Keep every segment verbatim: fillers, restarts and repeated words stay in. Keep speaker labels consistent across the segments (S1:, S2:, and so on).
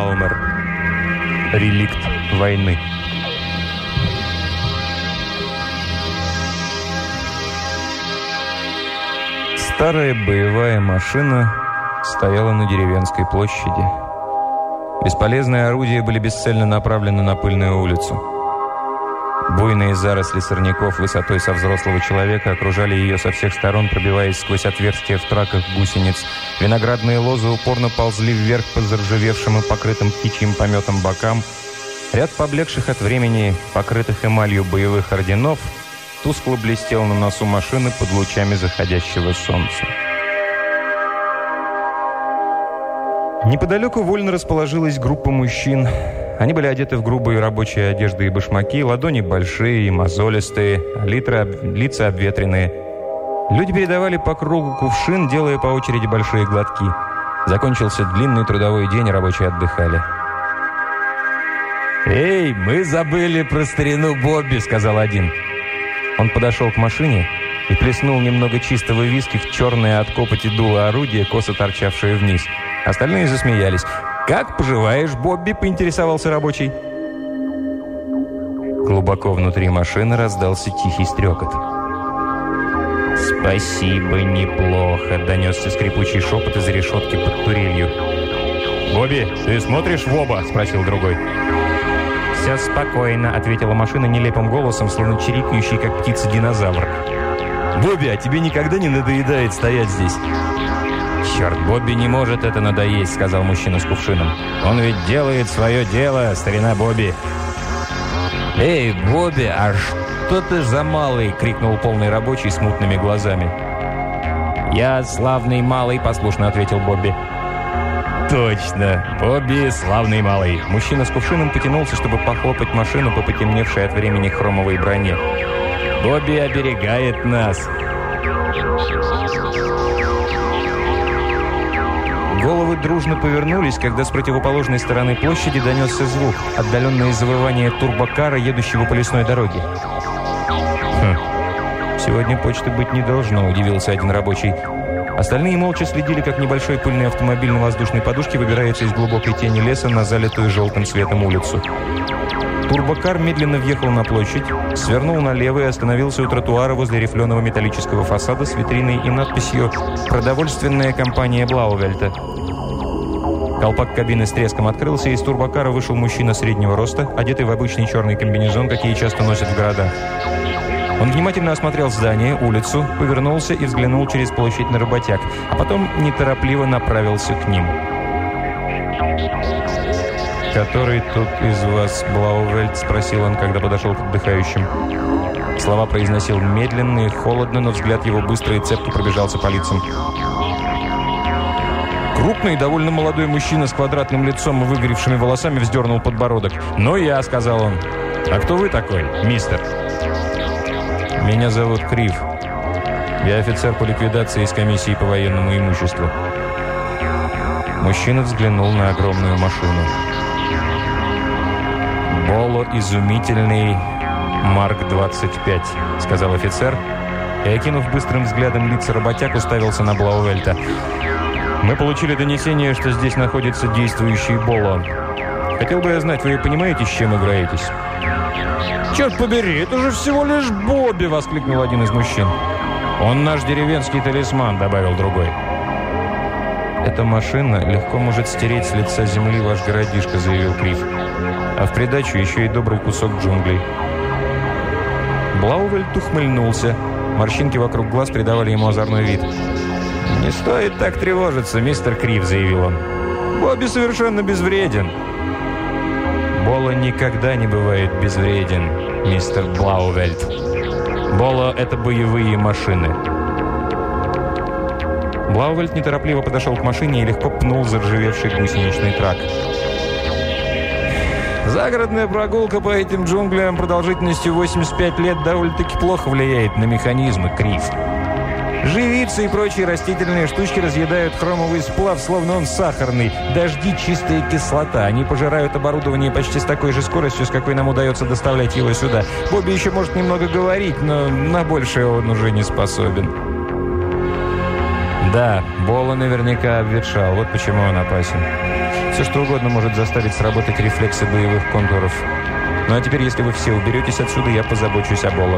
S1: Баумер. Реликт войны. Старая боевая машина стояла на деревенской площади. Бесполезные орудия были бесцельно направлены на пыльную улицу. Буйные заросли сорняков высотой со взрослого человека окружали ее со всех сторон, пробиваясь сквозь отверстия в траках гусениц. Виноградные лозы упорно ползли вверх по заржавевшим и покрытым птичьим пометом бокам. Ряд поблекших от времени, покрытых эмалью боевых орденов, тускло блестел на носу машины под лучами заходящего солнца. Неподалеку вольно расположилась группа мужчин. Они были одеты в грубые рабочие одежды и башмаки, ладони большие и мозолистые, литра, лица обветренные. Люди передавали по кругу кувшин, делая по очереди большие глотки. Закончился длинный трудовой день, рабочие отдыхали. «Эй, мы забыли про старину Бобби», — сказал один. Он подошел к машине и плеснул немного чистого виски в черное от копоти дуло орудия, косо торчавшее вниз. Остальные засмеялись. «Как поживаешь, Бобби?» — поинтересовался рабочий. Глубоко внутри машины раздался тихий стрекот. «Спасибо, неплохо», — донесся скрипучий шепот из решетки под турелью. «Бобби, ты смотришь в оба?» — спросил другой. «Все спокойно», — ответила машина нелепым голосом, словно чирикающий, как птица-динозавр. «Бобби, а тебе никогда не надоедает стоять здесь?» «Черт, Бобби не может это надоесть», — сказал мужчина с кувшином. «Он ведь делает свое дело, старина Бобби». «Эй, Бобби, а что ты за малый?» — крикнул полный рабочий с мутными глазами. «Я славный малый», — послушно ответил Бобби. «Точно, Бобби славный малый». Мужчина с кувшином потянулся, чтобы похлопать машину по потемневшей от времени хромовой броне. «Бобби оберегает нас». Головы дружно повернулись, когда с противоположной стороны площади донесся звук, отдаленное завывание турбокара, едущего по лесной дороге. «Хм, сегодня почты быть не должно», — удивился один рабочий. Остальные молча следили, как небольшой пыльный автомобиль на воздушной подушке выбирается из глубокой тени леса на залитую желтым светом улицу. Турбокар медленно въехал на площадь, свернул налево и остановился у тротуара возле рифленого металлического фасада с витриной и надписью «Продовольственная компания Блаувельта». Колпак кабины с треском открылся, и из турбокара вышел мужчина среднего роста, одетый в обычный черный комбинезон, какие часто носят в городах. Он внимательно осмотрел здание, улицу, повернулся и взглянул через площадь на работяг, а потом неторопливо направился к ним. «Который тут из вас Блаувельт?» — спросил он, когда подошел к отдыхающим. Слова произносил медленно и холодно, но взгляд его быстро и цепко пробежался по лицам. Крупный, довольно молодой мужчина с квадратным лицом и выгоревшими волосами вздернул подбородок. «Ну я», — сказал он. «А кто вы такой, мистер?» «Меня зовут Крив. Я офицер по ликвидации из комиссии по военному имуществу». Мужчина взглянул на огромную машину. «Боло изумительный Марк двадцать пять», — сказал офицер, и, окинув быстрым взглядом лица работяг, уставился на Блаувельта. «Мы получили донесение, что здесь находится действующий Боло. Хотел бы я знать, вы понимаете, с чем играетесь?» «Черт побери, это же всего лишь Бобби!» — воскликнул один из мужчин. «Он наш деревенский талисман», — добавил другой. «Эта машина легко может стереть с лица земли ваш городишко», — заявил Крив. «А в придачу еще и добрый кусок джунглей». Блаувельт ухмыльнулся. Морщинки вокруг глаз придавали ему озорной вид. «Не стоит так тревожиться, мистер Крив», — заявил он. «Бобби совершенно безвреден». «Боло никогда не бывает безвреден, мистер Блаувельт. Боло — это боевые машины». Блаувельт неторопливо подошел к машине и легко пнул заржавевший гусеничный трак. «Загородная прогулка по этим джунглям продолжительностью восемьдесят пять лет довольно-таки плохо влияет на механизмы, Крив. Живицы и прочие растительные штучки разъедают хромовый сплав, словно он сахарный. Дожди — чистая кислота. Они пожирают оборудование почти с такой же скоростью, с какой нам удается доставлять его сюда. Бобби еще может немного говорить, но на большее он уже не способен». Да, Бола наверняка обветшал, вот почему он опасен. Все что угодно может заставить сработать рефлексы боевых контуров. Ну а теперь, если вы все уберетесь отсюда, я позабочусь о Бола.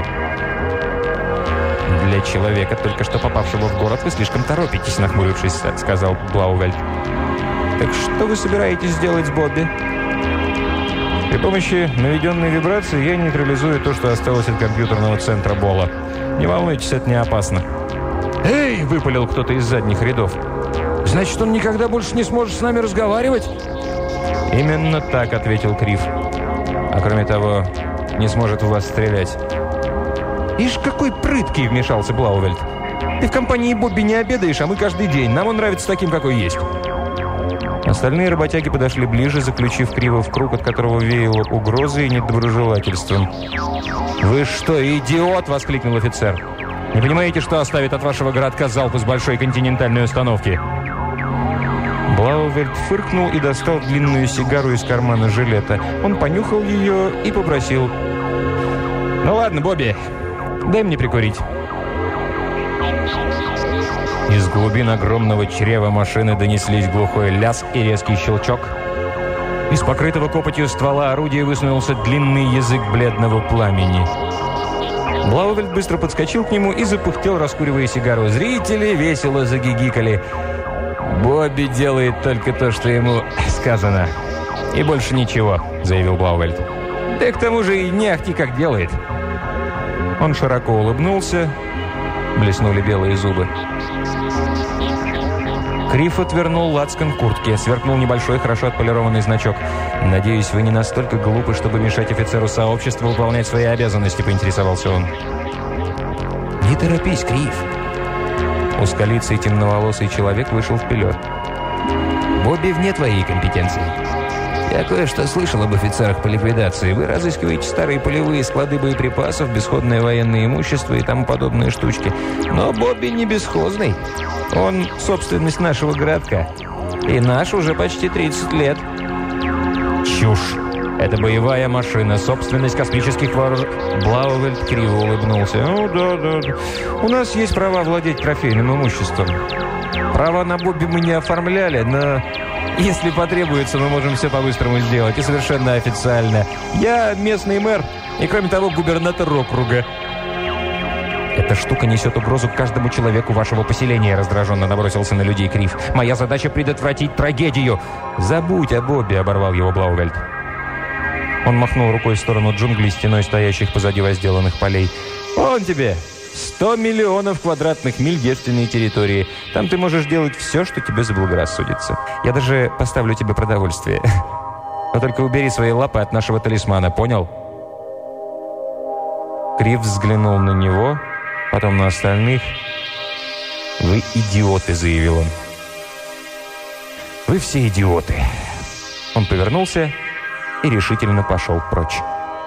S1: «Для человека, только что попавшего в город, вы слишком торопитесь», нахмурившись, сказал Блаувельд. «Так что вы собираетесь сделать с Бобби?» «При помощи наведенной вибрации я нейтрализую то, что осталось от компьютерного центра Бола. Не волнуйтесь, это не опасно». «Эй!» – выпалил кто-то из задних рядов. «Значит, он никогда больше не сможет с нами разговаривать?» «Именно так», – ответил Крив. «А кроме того, не сможет в вас стрелять». «Ишь, какой прыткий!» – вмешался Блаувельд. «Ты в компании Бобби не обедаешь, а мы каждый день. Нам он нравится таким, какой есть». Остальные работяги подошли ближе, заключив Крива в круг, от которого веяло угрозой и недоброжелательством. «Вы что, идиот?» – воскликнул офицер. «Не понимаете, что оставит от вашего городка залп из большой континентальной установки?» Блаувельд фыркнул и достал длинную сигару из кармана жилета. Он понюхал ее и попросил: «Ну ладно, Бобби, дай мне прикурить». Из глубин огромного чрева машины донеслись глухой лязг и резкий щелчок. Из покрытого копотью ствола орудия высунулся длинный язык бледного пламени. Блаувельд быстро подскочил к нему и запыхтел, раскуривая сигару. Зрители весело загигикали. «Бобби делает только то, что ему сказано. И больше ничего», — заявил Блаувельд. «Да к тому же и не ахти как делает». Он широко улыбнулся. Блеснули белые зубы. Крив отвернул лацкан куртки. Сверкнул небольшой, хорошо отполированный значок. «Надеюсь, вы не настолько глупы, чтобы мешать офицеру сообщества выполнять свои обязанности», — поинтересовался он. «Не торопись, Крив». Узколицый темноволосый человек вышел вперед. «Бобби вне твоей компетенции. Я кое-что слышал об офицерах по ликвидации. Вы разыскиваете старые полевые склады боеприпасов, бесходное военное имущество и тому подобные штучки. Но Бобби не бесхозный. Он собственность нашего городка. И наш уже почти тридцать лет». «Чушь! Это боевая машина, собственность космических вооружений». Блаувельд криво улыбнулся. «Ну да, да, да. У нас есть права владеть трофейным имуществом. Права на Бобби мы не оформляли, но если потребуется, мы можем все по-быстрому сделать. И совершенно официально. Я местный мэр и, кроме того, губернатор округа». «Эта штука несет угрозу каждому человеку вашего поселения», — раздраженно набросился на людей Крив. «Моя задача — предотвратить трагедию». «Забудь о Бобби», — оборвал его Блаувельд. Он махнул рукой в сторону джунглей, стеной стоящих позади возделанных полей. «Вон тебе! Сто миллионов квадратных миль девственной территории. Там ты можешь делать все, что тебе заблагорассудится. Я даже поставлю тебе продовольствие. Но только убери свои лапы от нашего талисмана, понял?» Крив взглянул на него, потом на остальных. «Вы идиоты», — заявил он. «Вы все идиоты». Он повернулся и решительно пошел прочь.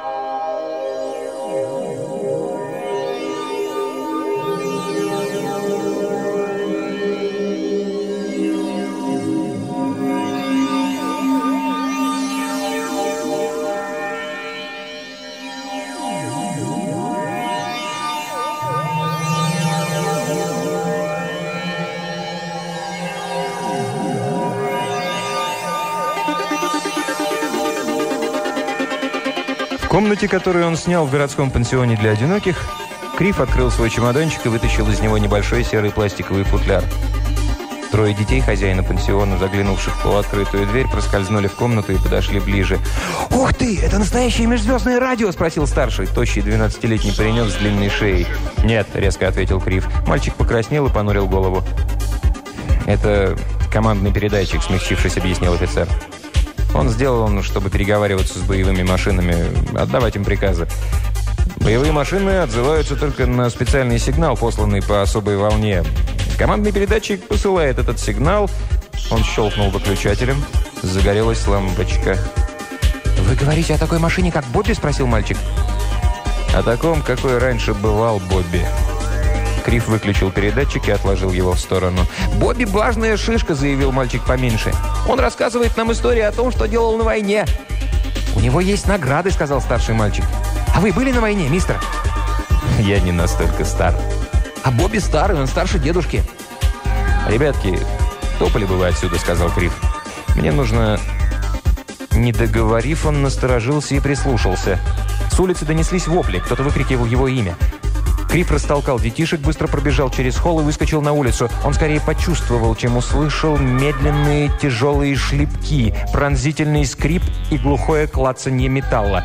S1: В комнате, которую он снял в городском пансионе для одиноких, Крив открыл свой чемоданчик и вытащил из него небольшой серый пластиковый футляр. Трое детей хозяина пансиона, заглянувших в полуоткрытую дверь, проскользнули в комнату и подошли ближе. «Ух ты! Это настоящее межзвездное радио!» – спросил старший, тощий двенадцатилетний паренек с длинной шеей. «Нет», – резко ответил Крив. Мальчик покраснел и понурил голову. «Это командный передатчик», – смягчившись, объяснил офицер. Он сделан, чтобы переговариваться с боевыми машинами, отдавать им приказы. Боевые машины отзываются только на специальный сигнал, посланный по особой волне. Командный передатчик посылает этот сигнал. Он щелкнул выключателем. Загорелась лампочка. «Вы говорите о такой машине, как Бобби?» – спросил мальчик. «О таком, какой раньше бывал Бобби». Крив выключил передатчик и отложил его в сторону. «Бобби важная шишка», — заявил мальчик поменьше. «Он рассказывает нам истории о том, что делал на войне». «У него есть награды», — сказал старший мальчик. «А вы были на войне, мистер?» «Я не настолько стар». «А Бобби старый, он старше дедушки». «Ребятки, топали бы вы отсюда», — сказал Крив. «Мне нужно...» Не договорив, он насторожился и прислушался. С улицы донеслись вопли, кто-то выкрикивал его имя. Крив растолкал детишек, быстро пробежал через холл и выскочил на улицу. Он скорее почувствовал, чем услышал медленные тяжелые шлепки, пронзительный скрип и глухое клацанье металла.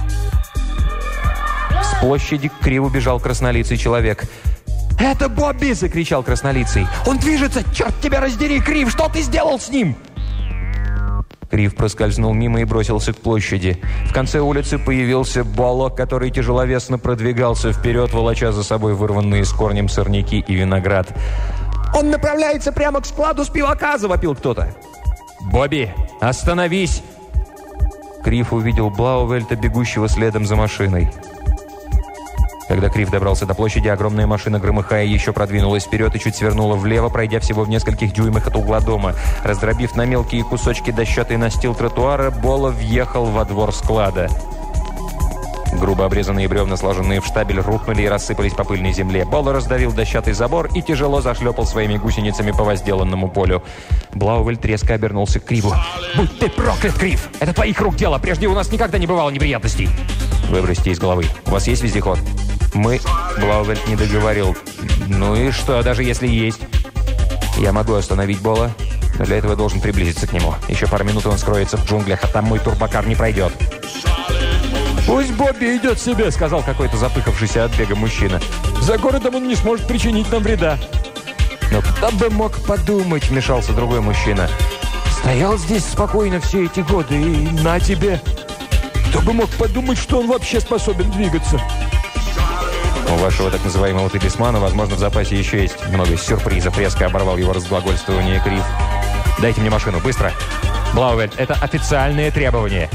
S1: С площади к Криву бежал краснолицый человек. «Это Бобби!» – закричал краснолицый. «Он движется! Черт тебя раздери, Крив! Что ты сделал с ним?» Крив проскользнул мимо и бросился к площади. В конце улицы появился Боло, который тяжеловесно продвигался вперед, волоча за собой вырванные с корнем сорняки и виноград. «Он направляется прямо к складу с пивока!» – завопил кто-то. «Бобби, остановись!» Крив увидел Блаувельта, бегущего следом за машиной. Когда Крив добрался до площади, огромная машина, громыхая, еще продвинулась вперед и чуть свернула влево, пройдя всего в нескольких дюймах от угла дома. Раздробив на мелкие кусочки дощатый настил тротуара, Боло въехал во двор склада. Грубо обрезанные бревна, сложенные в штабель, рухнули и рассыпались по пыльной земле. Боло раздавил дощатый забор и тяжело зашлепал своими гусеницами по возделанному полю. Блаувельт резко обернулся к Криву. «Будь ты проклят, Крив! Это твоих рук дело! Прежде у нас никогда не бывало неприятностей!» «Выбросьте из головы. У вас есть вездеход?» «Мы...» – Блаувельт не договорил. «Ну и что, даже если есть?» «Я могу остановить Боло, но для этого я должен приблизиться к нему. Еще пару минут он скроется в джунглях, а там мой турбокар не пройдет». «Пусть Бобби идет себе», – сказал какой-то запыхавшийся от бега мужчина. «За городом он не сможет причинить нам вреда». «Но кто бы мог подумать», – вмешался другой мужчина. «Стоял здесь спокойно все эти годы, и на тебе. Кто бы мог подумать, что он вообще способен двигаться?» «У вашего так называемого талисмана, возможно, в запасе еще есть много сюрпризов», — резко оборвал его разглагольствование Крив. «Дайте мне машину, быстро!» «Блаувельт, это официальные требования!»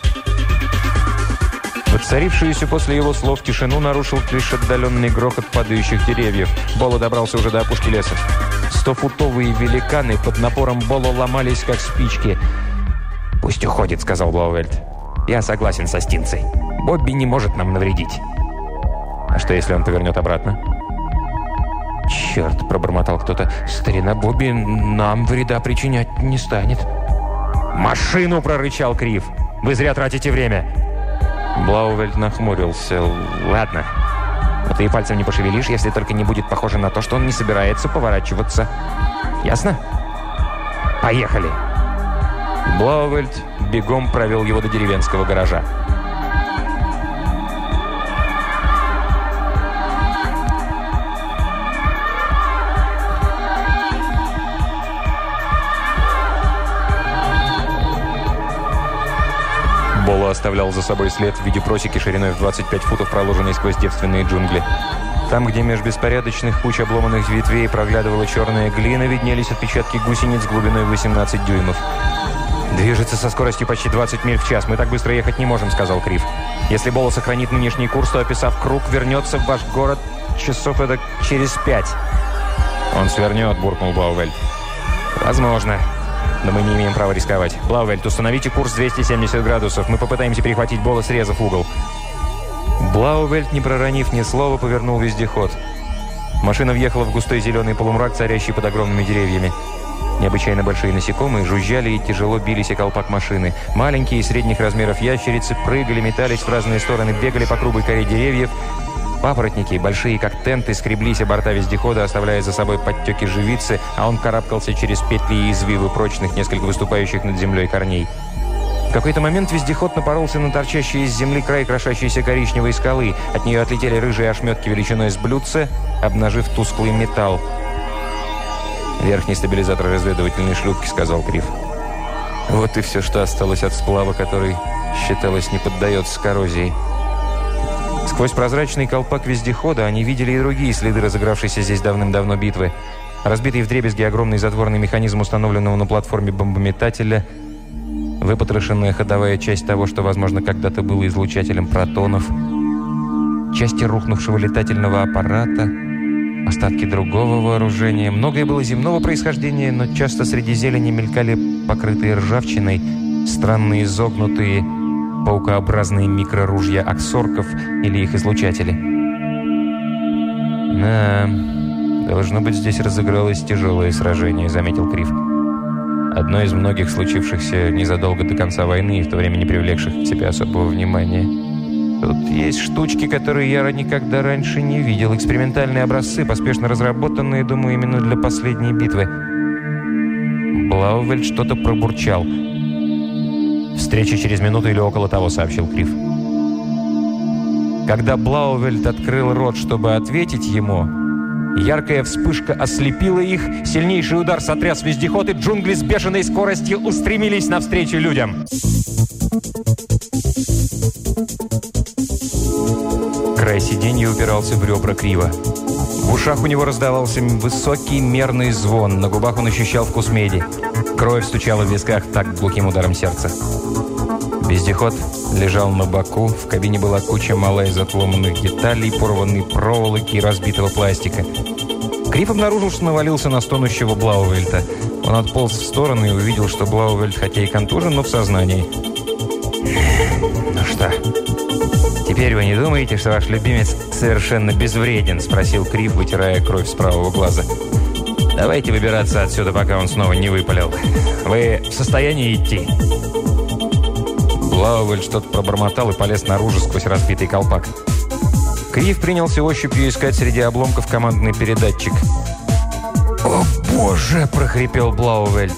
S1: Воцарившуюся после его слов тишину нарушил лишь отдаленный грохот падающих деревьев. Боло добрался уже до опушки леса. Стофутовые великаны под напором Боло ломались, как спички. «Пусть уходит», — сказал Блаувельт. «Я согласен со Стинцей. Бобби не может нам навредить». «А что, если он повернет обратно?» «Черт!» – пробормотал кто-то. «Старина Бобби нам вреда причинять не станет». «Машину!» – прорычал Крив. «Вы зря тратите время!» Блаувельт нахмурился. «Ладно. Но ты и пальцем не пошевелишь, если только не будет похоже на то, что он не собирается поворачиваться. Ясно? Поехали!» Блаувельт бегом провел его до деревенского гаража. Боло оставлял за собой след в виде просеки шириной в двадцать пять футов, проложенной сквозь девственные джунгли. Там, где меж беспорядочных куч обломанных ветвей проглядывала черная глина, виднелись отпечатки гусениц глубиной восемнадцать дюймов. «Движется со скоростью почти двадцать миль в час. Мы так быстро ехать не можем», — сказал Крив. «Если Боло сохранит нынешний курс, то, описав круг, вернется в ваш город часов это через пять». «Он свернет», — буркнул Блаувельт. «Возможно. Но мы не имеем права рисковать. Блаувельт, установите курс двести семьдесят градусов. Мы попытаемся перехватить Боло, срезав угол». Блаувельт, не проронив ни слова, повернул вездеход. Машина въехала в густой зеленый полумрак, царящий под огромными деревьями. Необычайно большие насекомые жужжали и тяжело бились о колпак машины. Маленькие и средних размеров ящерицы прыгали, метались в разные стороны, бегали по грубой коре деревьев. Папоротники, большие как тенты, скреблись о борта вездехода, оставляя за собой подтеки живицы, а он карабкался через петли и извивы прочных, несколько выступающих над землей корней. В какой-то момент вездеход напоролся на торчащий из земли край крошащейся коричневой скалы. От нее отлетели рыжие ошметки величиной с блюдце, обнажив тусклый металл. «Верхний стабилизатор разведывательной шлюпки», — сказал Крив. Вот и все, что осталось от сплава, который, считалось, не поддается коррозии. Сквозь прозрачный колпак вездехода они видели и другие следы разыгравшейся здесь давным-давно битвы. Разбитый вдребезги огромный затворный механизм, установленного на платформе бомбометателя, выпотрошенная ходовая часть того, что, возможно, когда-то было излучателем протонов, части рухнувшего летательного аппарата, остатки другого вооружения. Многое было земного происхождения, но часто среди зелени мелькали покрытые ржавчиной, странные изогнутые, паукообразные микроружья аксорков или их излучатели. Да, «Должно быть, здесь разыгралось тяжелое сражение», — заметил Крив. «Одно из многих случившихся незадолго до конца войны и в то время не привлекших к себе особого внимания. Тут есть штучки, которые я никогда раньше не видел. Экспериментальные образцы, поспешно разработанные, думаю, именно для последней битвы». Блаувельд что-то пробурчал. «Встреча через минуту или около того», — сообщил Крив. Когда Блаувельд открыл рот, чтобы ответить ему, яркая вспышка ослепила их, сильнейший удар сотряс вездеход, и джунгли с бешеной скоростью устремились навстречу людям. Край сиденья упирался в ребра Крива. В ушах у него раздавался высокий мерный звон, на губах он ощущал вкус меди. Кровь стучала в висках так глухим ударом сердца. Вездеход лежал на боку, в кабине была куча мала из отломанных деталей, порванной проволоки и разбитого пластика. Крив обнаружил, что навалился на стонущего Блаувельта. Он отполз в сторону и увидел, что Блаувельт, хотя и контужен, но в сознании. «Ну что, теперь вы не думаете, что ваш любимец совершенно безвреден?» — спросил Крив, вытирая кровь с правого глаза. «Давайте выбираться отсюда, пока он снова не выпалил. Вы в состоянии идти?» Блаувельд что-то пробормотал и полез наружу сквозь разбитый колпак. Крив принялся ощупью искать среди обломков командный передатчик. «О, боже!» – прохрипел Блаувельд.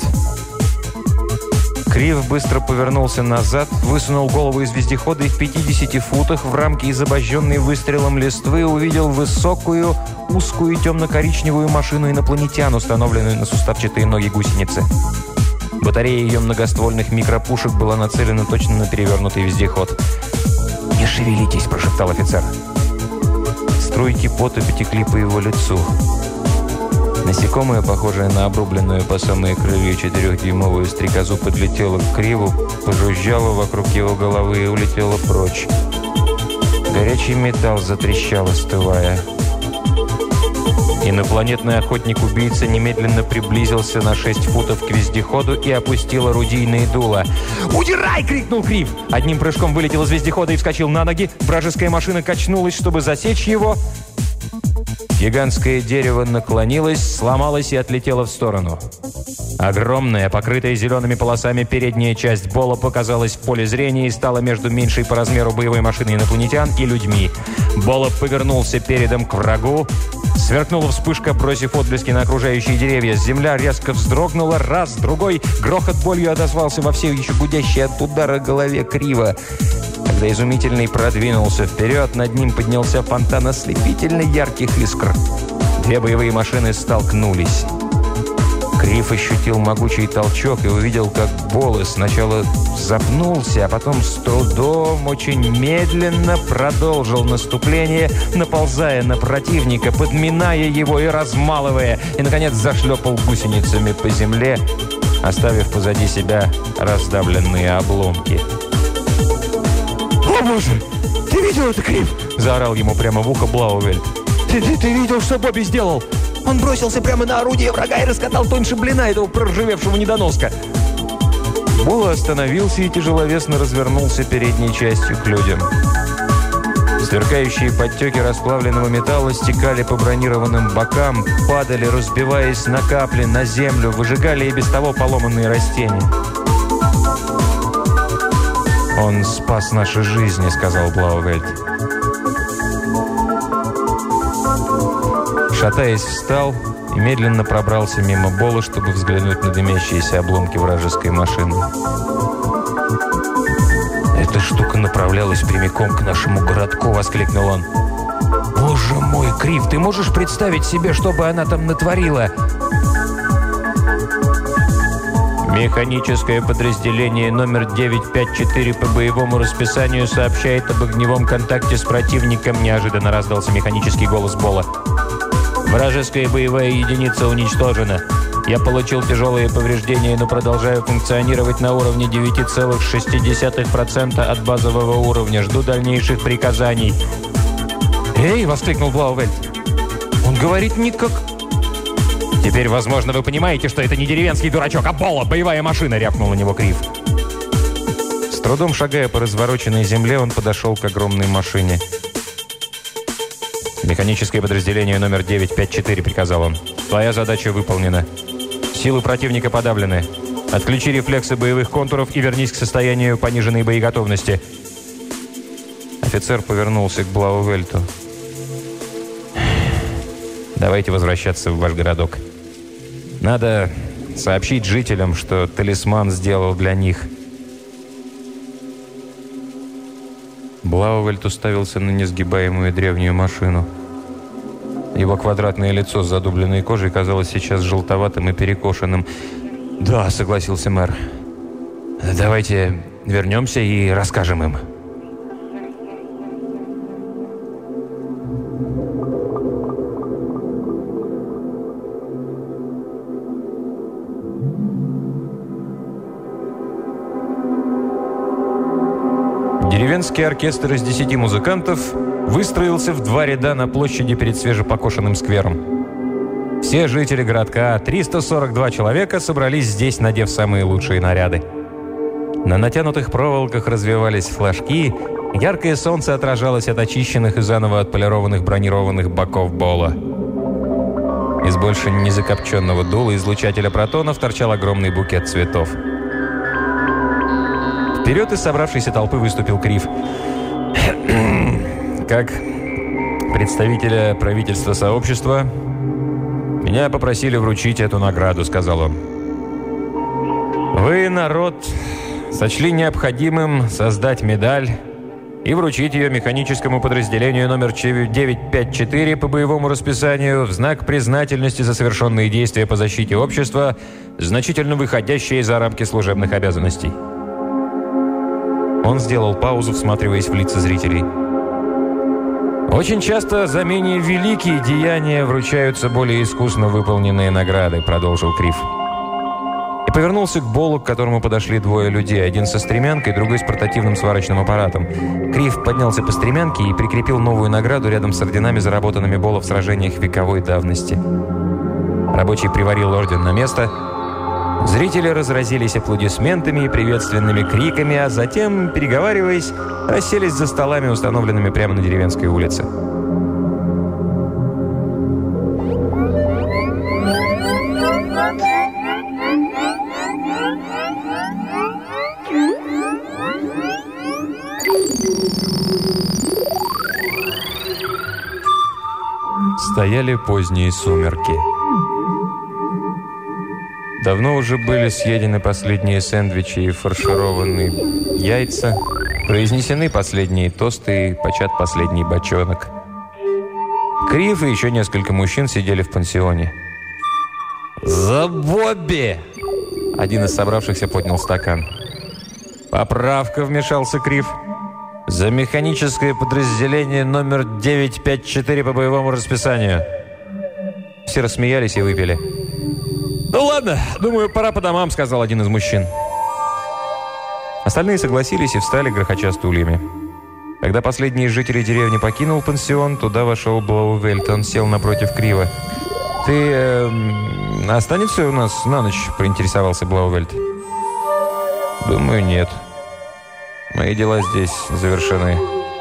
S1: Крив быстро повернулся назад, высунул голову из вездехода и в пятидесяти футах в рамке из обожженной выстрелом листвы увидел высокую, узкую темно-коричневую машину инопланетян, установленную на суставчатые ноги гусеницы. Батарея ее многоствольных микропушек была нацелена точно на перевернутый вездеход. «Не шевелитесь», – прошептал офицер. Струйки пота потекли по его лицу. Насекомое, похожее на обрубленную по самые крылья четырехдюймовую стрекозу, подлетело к Криву, пожужжало вокруг его головы и улетело прочь. Горячий металл затрещал, остывая. Инопланетный охотник-убийца немедленно приблизился на шесть футов к вездеходу и опустил орудийные дула. «Удирай!» — крикнул Крив. Одним прыжком вылетел из вездехода и вскочил на ноги. Вражеская машина качнулась, чтобы засечь его. Гигантское дерево наклонилось, сломалось и отлетело в сторону. Огромная, покрытая зелеными полосами передняя часть Бола показалась в поле зрения и стала между меньшей по размеру боевой машиной инопланетян и людьми. Болов повернулся передом к врагу. Сверкнула вспышка, бросив отблески на окружающие деревья. Земля резко вздрогнула. Раз, другой. Грохот болью отозвался во всей еще гудящей от удара голове Крива. Когда изумительный продвинулся вперед, над ним поднялся фонтан ослепительно ярких искр. Две боевые машины столкнулись. Крив ощутил могучий толчок и увидел, как Болос сначала запнулся, а потом с трудом, очень медленно продолжил наступление, наползая на противника, подминая его и размалывая, и, наконец, зашлепал гусеницами по земле, оставив позади себя раздавленные обломки. «О, боже! Ты видел это, Крив?» – заорал ему прямо в ухо Блаувельд. «Ты, ты, ты видел, что Бобби сделал? Он бросился прямо на орудие врага и раскатал тоньше блина этого проржавевшего недоноска». Була остановился и тяжеловесно развернулся передней частью к людям. Сверкающие подтеки расплавленного металла стекали по бронированным бокам, падали, разбиваясь на капли, на землю, выжигали и без того поломанные растения. «Он спас наши жизни», — сказал Блаувельд. Шатаясь, встал и медленно пробрался мимо Бола, чтобы взглянуть на дымящиеся обломки вражеской машины. «Эта штука направлялась прямиком к нашему городку», — воскликнул он. «Боже мой, Крив, ты можешь представить себе, что бы она там натворила?» «Механическое подразделение номер девятьсот пятьдесят четыре по боевому расписанию сообщает об огневом контакте с противником», — неожиданно раздался механический голос Бола. «Вражеская боевая единица уничтожена. Я получил тяжелые повреждения, но продолжаю функционировать на уровне девять целых шесть десятых процента от базового уровня. Жду дальнейших приказаний». «Эй!» — воскликнул Блаувельд. «Он говорит не как...» «Теперь, возможно, вы понимаете, что это не деревенский дурачок, а Бола, боевая машина!» — рявкнул на него Крив. С трудом шагая по развороченной земле, он подошел к огромной машине. «Механическое подразделение номер девять пять четыре», — приказал он. «Твоя задача выполнена. Силы противника подавлены. Отключи рефлексы боевых контуров и вернись к состоянию пониженной боеготовности». Офицер повернулся к Блаувельту. «Давайте возвращаться в ваш городок. Надо сообщить жителям, что талисман сделал для них». Блаувельт уставился на несгибаемую древнюю машину. Его квадратное лицо с задубленной кожей казалось сейчас желтоватым и перекошенным. «Да», — согласился мэр. «Давайте вернемся и расскажем им». Деревенский оркестр из десяти музыкантов выстроился в два ряда на площади перед свежепокошенным сквером. Все жители городка, триста сорок два человека, собрались здесь, надев самые лучшие наряды. На натянутых проволоках развивались флажки, яркое солнце отражалось от очищенных и заново отполированных бронированных боков Бола. Из больше незакопченного дула излучателя протонов торчал огромный букет цветов. Вперед из собравшейся толпы выступил Крив. «Как представителя правительства сообщества, меня попросили вручить эту награду», — сказал он. «Вы, народ, сочли необходимым создать медаль и вручить ее механическому подразделению номер девять пять четыре по боевому расписанию в знак признательности за совершенные действия по защите общества, значительно выходящие за рамки служебных обязанностей». Он сделал паузу, всматриваясь в лица зрителей. «Очень часто за менее великие деяния вручаются более искусно выполненные награды», — продолжил Крив. И повернулся к Болу, к которому подошли двое людей, один со стремянкой, другой с портативным сварочным аппаратом. Крив поднялся по стремянке и прикрепил новую награду рядом с орденами, заработанными Бола в сражениях вековой давности. Рабочий приварил орден на место. Зрители разразились аплодисментами и приветственными криками, а затем, переговариваясь, расселись за столами, установленными прямо на деревенской улице. Стояли поздние сумерки. Давно уже были съедены последние сэндвичи и фаршированные яйца, произнесены последние тосты и почат последний бочонок. Крив и еще несколько мужчин сидели в пансионе. «За Бобби!» Один из собравшихся поднял стакан. «Поправка», — вмешался Крив. «За механическое подразделение номер девять пять четыре по боевому расписанию». Все рассмеялись и выпили. «Ну ладно, думаю, пора по домам», — сказал один из мужчин. Остальные согласились и встали, грохоча стульями. Когда последний из жителей деревни покинул пансион, туда вошел Блаувельт. Он сел напротив Крива. «Ты э, останешься у нас на ночь?» — поинтересовался Блаувельт. «Думаю, нет. Мои дела здесь завершены».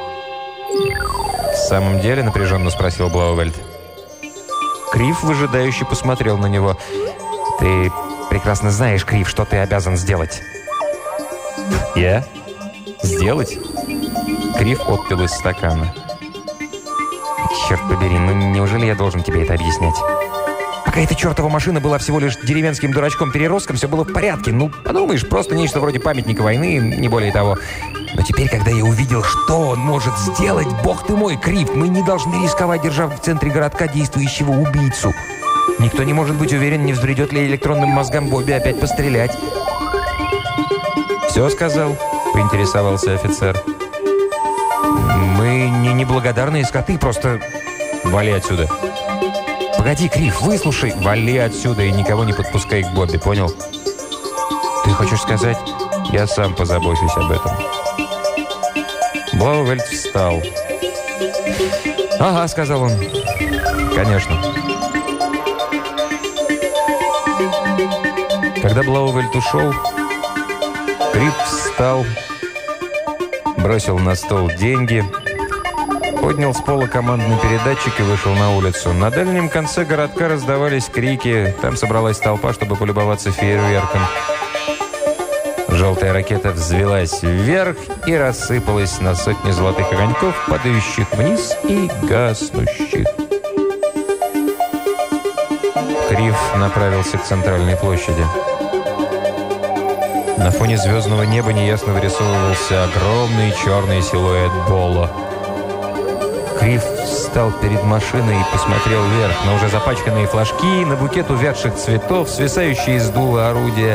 S1: «В самом деле?» — напряженно спросил Блаувельт. Крив выжидающе посмотрел на него. «Ты прекрасно знаешь, Крив, что ты обязан сделать». «Я? Сделать?» Крив отпил из стакана. «Черт побери, ну неужели я должен тебе это объяснять? Пока эта чертова машина была всего лишь деревенским дурачком-переростком, все было в порядке. Ну, подумаешь, просто нечто вроде памятника войны, не более того. Но теперь, когда я увидел, что он может сделать, бог ты мой, Крив, мы не должны рисковать, держав в центре городка действующего убийцу. Никто не может быть уверен, не взбредет ли электронным мозгам Бобби опять пострелять». «Все сказал?» — поинтересовался офицер. «Мы не неблагодарные скоты, просто вали отсюда». «Погоди, Крив, выслушай». «Вали отсюда и никого не подпускай к Бобби, понял?» «Ты хочешь сказать?» «Я сам позабочусь об этом». Блаувельт встал. «Ага», — сказал он. «Конечно». Когда Блаувельт ушел, Крив встал, бросил на стол деньги, Поднял с пола командный передатчик и вышел на улицу. На дальнем конце городка раздавались крики. Там собралась толпа, чтобы полюбоваться фейерверком. Желтая ракета взвелась вверх и рассыпалась на сотни золотых огоньков, падающих вниз и гаснущих. Крив направился к центральной площади. На фоне звездного неба неясно вырисовывался огромный черный силуэт Боло. Крив встал перед машиной и посмотрел вверх на уже запачканные флажки, на букет увядших цветов, свисающие из дула орудия.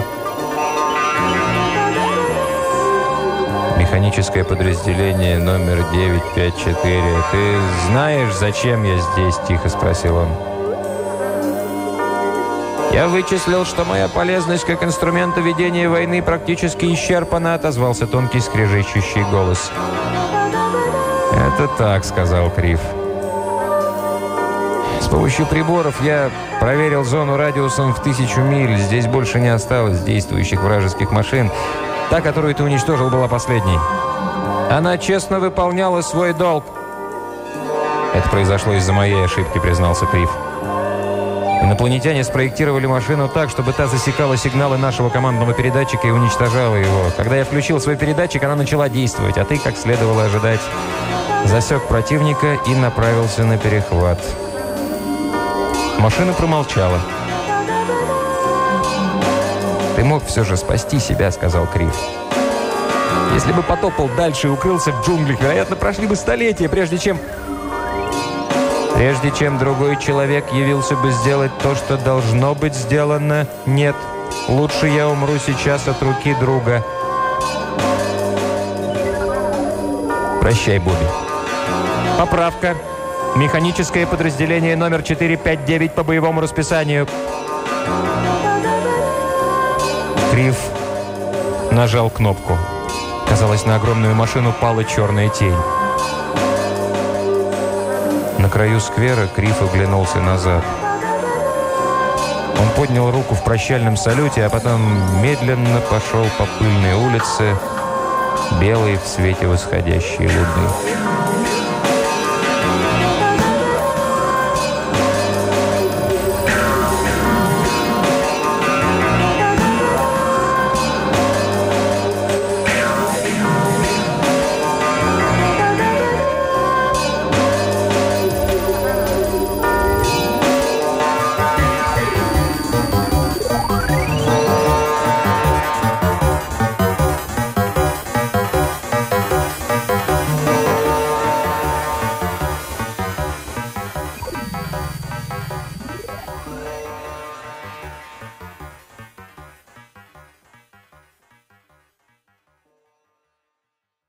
S1: «Механическое подразделение номер девять пять четыре. Ты знаешь, зачем я здесь?» – тихо спросил он. «Я вычислил, что моя полезность как инструмента ведения войны практически исчерпана», – отозвался тонкий скрежещущий голос. «Это так», – сказал Крив. «С помощью приборов я проверил зону радиусом в тысячу миль. Здесь больше не осталось действующих вражеских машин. Та, которую ты уничтожил, была последней. Она честно выполняла свой долг». «Это произошло из-за моей ошибки», – признался Крив. «Инопланетяне спроектировали машину так, чтобы та засекала сигналы нашего командного передатчика и уничтожала его. Когда я включил свой передатчик, она начала действовать, а ты, как следовало ожидать, засек противника и направился на перехват». Машина промолчала. «Ты мог все же спасти себя», — сказал Крив. «Если бы потопал дальше и укрылся в джунглях, вероятно, прошли бы столетия, прежде чем...» «Прежде чем другой человек явился бы сделать то, что должно быть сделано, нет. Лучше я умру сейчас от руки друга». «Прощай, Бобби». «Поправка. Механическое подразделение номер четыре пять девять по боевому расписанию». Крив нажал кнопку. Казалось, на огромную машину пала черная тень. На краю сквера Крив оглянулся назад. Он поднял руку в прощальном салюте, а потом медленно пошел по пыльной улице, белой в свете восходящей луны.